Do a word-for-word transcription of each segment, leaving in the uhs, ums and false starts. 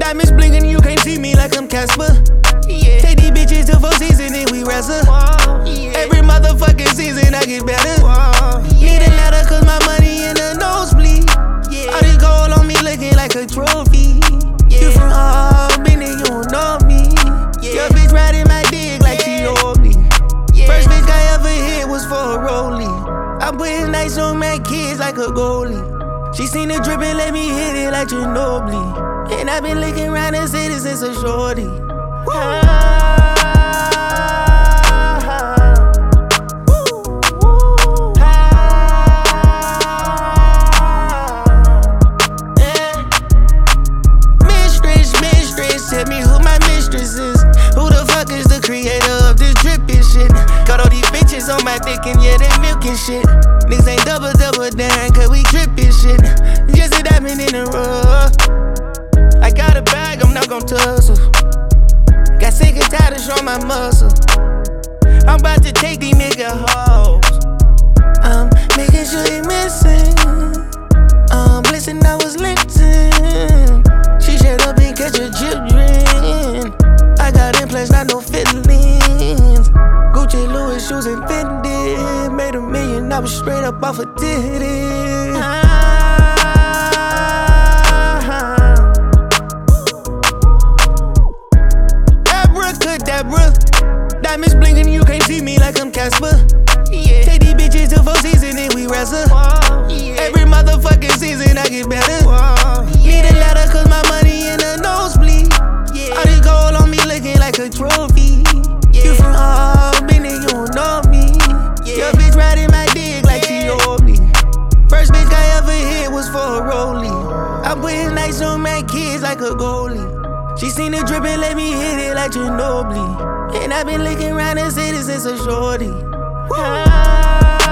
Diamonds blinking, you can't see me like I'm Casper. Yeah. Take these bitches to four seasons and we wrestle. Yeah. Every motherfucking season I get better. Yeah. Need a ladder cause my money in the nosebleed. Yeah. All this gold on me looking like a trophy. Yeah. You from Albany, you don't know me. Yeah. Your bitch riding my dick like she owed me. Yeah. First bitch I ever hit was for a rollie. I put his nights on my kids like a goalie. She seen the drip and let me hit it like Ginobili. And I been licking around the city since a shorty. Ah. Tell me who my mistress is. Who the fuck is the creator of this drippin' shit? Got all these bitches on my dick and yeah, they milkin' shit. Niggas ain't double double down cause we drippin' shit. Just a diamond in the rough. I got a bag, I'm not gon' tussle. Got sick and tired of showing my muscle. I'm about to take these nigga hoes. I'm making sure they missing. Um, listen, I was lifting. She shut up and catch her children. I got implants, not no feelings. Gucci, Louis, shoes, and Fendi. Made a million, I was straight up off a titty. Abracadabra. Diamonds blinking, you can't see me like I'm Casper. Yeah. Take these bitches to four seasons and we wrestle. Yeah. Every motherfucking season I get better. Need a ladder cause my money in the nosebleed. Yeah. All this gold on me looking like a trophy. Yeah. You from Albany, you don't know me. Yeah. Your bitch riding my dick like she owed me. First bitch I ever hit was for a rollie. I put his nights on my kids like a goalie. She seen the drip and let me hit it like Ginobili. And I been licking around the city since a shorty. Ah.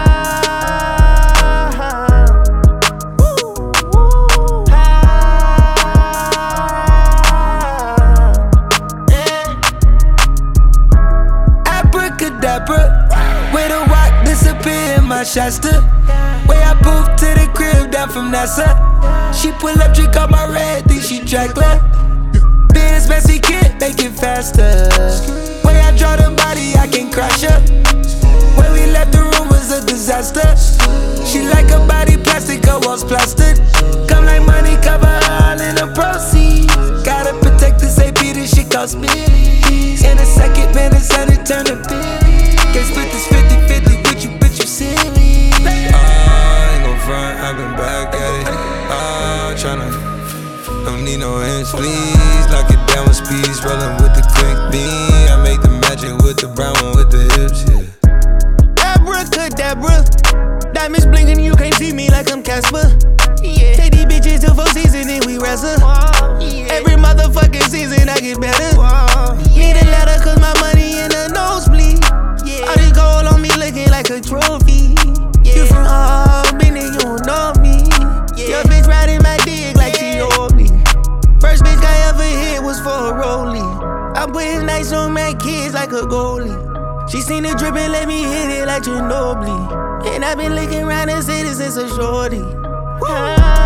Where the rock disappear in my Shasta. Way I pooped to the crib down from NASA. She pull up, drink up my red, think she track left. Benz messy kid, make it faster. Way I draw the body, I can crash her. When we left the room was a disaster. She like her body plastic, her walls plastered. Come like money, cover all in the proceeds. Gotta protect this A P, this shit cost me. In a second, man, the sun it turn to billy. Can't split this fifty fifty with you, bitch, you silly. I ain't gon' front, I've been back at it. Ah, tryna, don't need no hands, please. Lock it down with speeds, rollin' with the quick beam. I make the magic with the brown one with the hips, yeah. Abracadabra. Diamonds blinking, you can't see me like I'm Casper. Yeah. Take these bitches to four seasons and we wrestle. Yeah. Every motherfucking season I get better. Need a ladder cause my money in the nosebleed. Yeah. All this gold on me looking like a trophy. Yeah. You from Albany, you don't know me. Yeah. Your bitch riding my dick like she owed me. First bitch I ever hit was for a rollie. I put his nights on my kids like a goalie. She seen the drip and let me hit it like Ginobili. And I been licking around the city since a shorty. Ah.